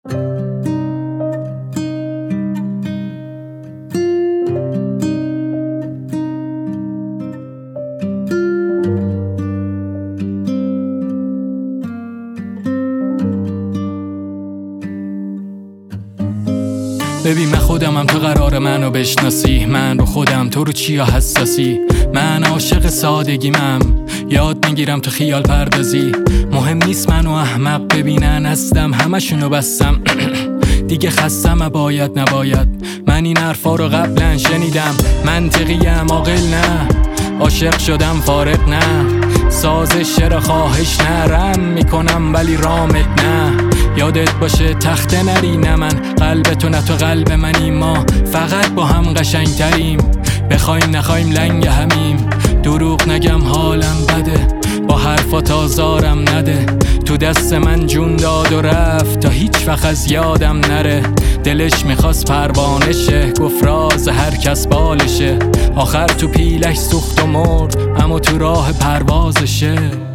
ببین من خودمم، تو قرار منو بشناسی، من رو خودم، تو رو چیا حساسی. من عاشق سادگیمم، یاد میگیرم تو خیال پردازی. مهم نیست منو احمق ببینن، هستم همشونو بستم. دیگه خستم، باید نباید. من این حرفا رو قبلا شنیدم، منطقیم عاقل نه، عاشق شدم فارغ نه، سازش را خواهش نرم میکنم ولی رامت نه. یادت باشه تخته نری، نه من قلب تو نه تو قلب منی، ما فقط با هم قشنگ تریم، بخوایم نخوایم لنگ همیم. دروغ نگم حالم بده، با حرفات آزارم نده، تو دست من جون داد و رفت تا هیچ وقت از یادم نره. دلش میخواست پروانه شه، گفت راز هر کس بالشه، آخر تو پیلش سوخت و مرد اما تو راه پروازشه.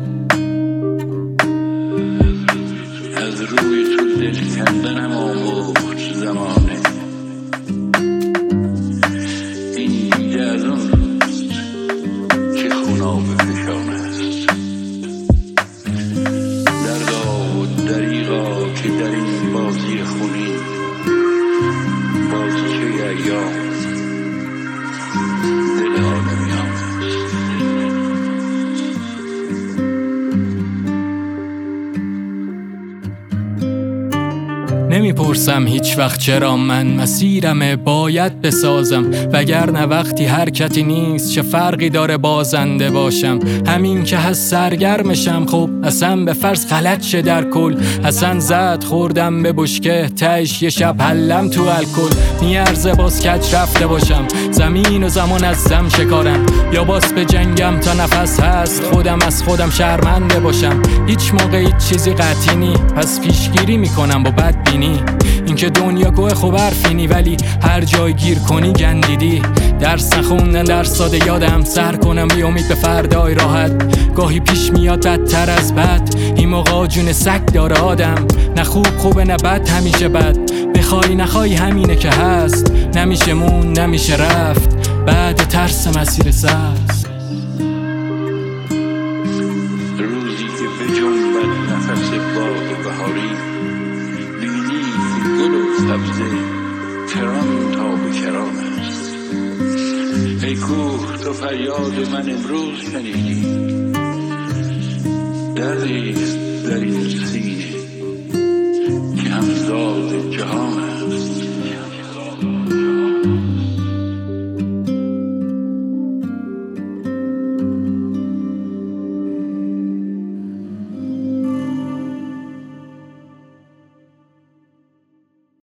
از روی تو دل کندنم آموخت زمانه، این دیگه از اون روز که خوناب فشانه است. دردا و دریغا که در این بازی خونی، بازیچه ایام دل آدمیان است. نمیپرسم هیچ وقت چرا، من مسیرمه باید بسازم، وگرنه وقتی حرکتی نیست چه فرقی داره بازنده باشم. همین که هست سرگرمشم، خب اصلا به فرض غلط شه در کل، اصلا زد خوردم به بشکه تهش یه شب حلم تو الکل. میارزه باز کج رفته باشم، زمین و زمان از زم شکارم، یا باز به جنگم تا نفس هست، خودم از خودم شرمنده باشم. هیچ موقع هیچ چیزی قطعی نی، پس پیشگیری میکنم با بدبینی. این که دنیا گوه خوب حرفینی، ولی هر جای گیر کنی گندیدی. درس نخوندن در ساده یادم، سر کنم بی امید به فردای راحت. گاهی پیش میاد بدتر از بد، این موقع جون سگ داره آدم، نه خوبه نه بد، همیشه بد. بخوای نخوای همینه که هست، نمیشه مون نمیشه رفت بعد ترس مسیر سبز. روزی که به جنبت نفس باد بهاری، بینی گل و سبزه کران تا به کران است. ای کوه تو فریاد من امروز شنیدی، دردی در این سینه